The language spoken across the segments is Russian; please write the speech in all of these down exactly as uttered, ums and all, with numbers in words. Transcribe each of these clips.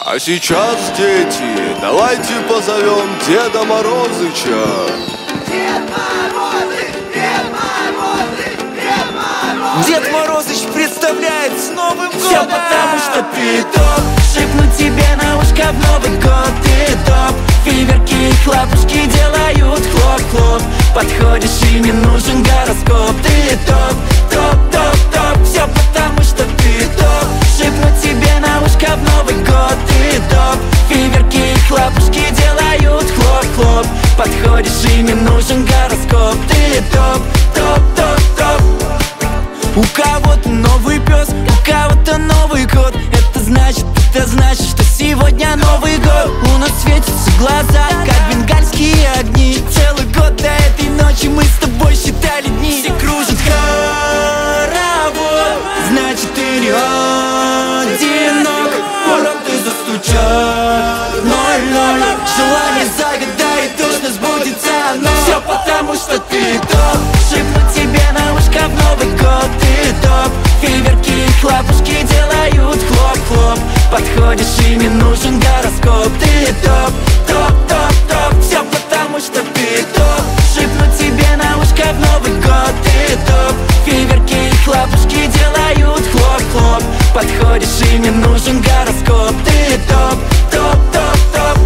А сейчас, дети, давайте позовем Деда Морозыча. Дед Морозыч, Дед Морозыч, Дед Морозыч. Дед Морозыч представляет с Новым годом! Все потому, что ты топ. Шепну тебе на ушко в Новый год. Ты топ. Фейерверки и хлопушки делают хлоп-хлоп. Подходишь и не нужен гороскоп. Ты топ, топ, топ, топ. Все потому, что ты топ. Шепну тебе на ушко в Новый год. Ты топ. Фейерверки и хлопушки делают хлоп-хлоп. Подходишь и не нужен гороскоп. Ты топ, топ, топ, топ. У кого-то новый пес, у кого-то Новый год. Это значит, это значит, что сегодня Новый год. У нас светятся глаза, как бенгальские огни. Целый год до этой ночи мы с тобой считали дни. Все кружат хоровод, значит ты не одинок. Ворот ты застучат ноль-ноль. Желание загадай, точно сбудется оно. Все потому, что ты топ. Шепну тебе на ушко в Новый год. Ты топ. Фейерверки и хлопушки делают хлоп-хлоп. Подходишь и не нужен гороскоп. Ты топ, топ, топ, топ. Все потому, что ты топ. Шепну тебе на ушко в Новый год. Ты топ. Фейерверки и хлопушки делают хлоп-хлоп. Подходишь и не нужен гороскоп. Ты топ, топ, топ, топ.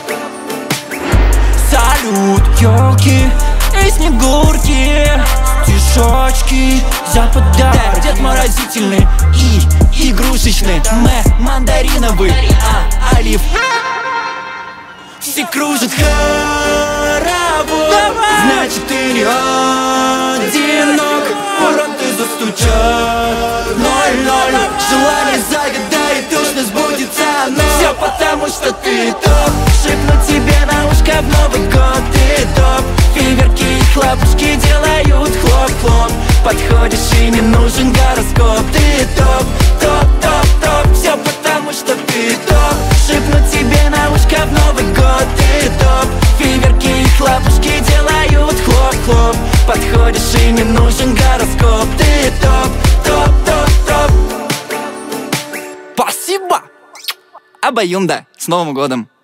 Салют, елки и снегурки, стишочки за подарок. Дед Морозительный и игрушечный, мэ мандариновый, а олив. Все кружат хоровод, значит ты не одинок. Ворот ты застучат ноль-ноль. Желание загадай, точно сбудется оно. Все потому, что ты топ. Шепну тебе на ушко в Новый год. Ты топ. Фейерверки и хлопушки делают хлоп-хлоп. Подходишь и не нужен гороскоп. Ты топ, топ, топ, топ. Все потому, что ты топ. Шепну тебе на ушко в Новый год. Ты топ. Фейерверки и хлопушки делают хлоп-хлоп. Подходишь и не нужен гороскоп. Ты топ, топ, топ, топ. Спасибо! Обоюнда! С Новым годом!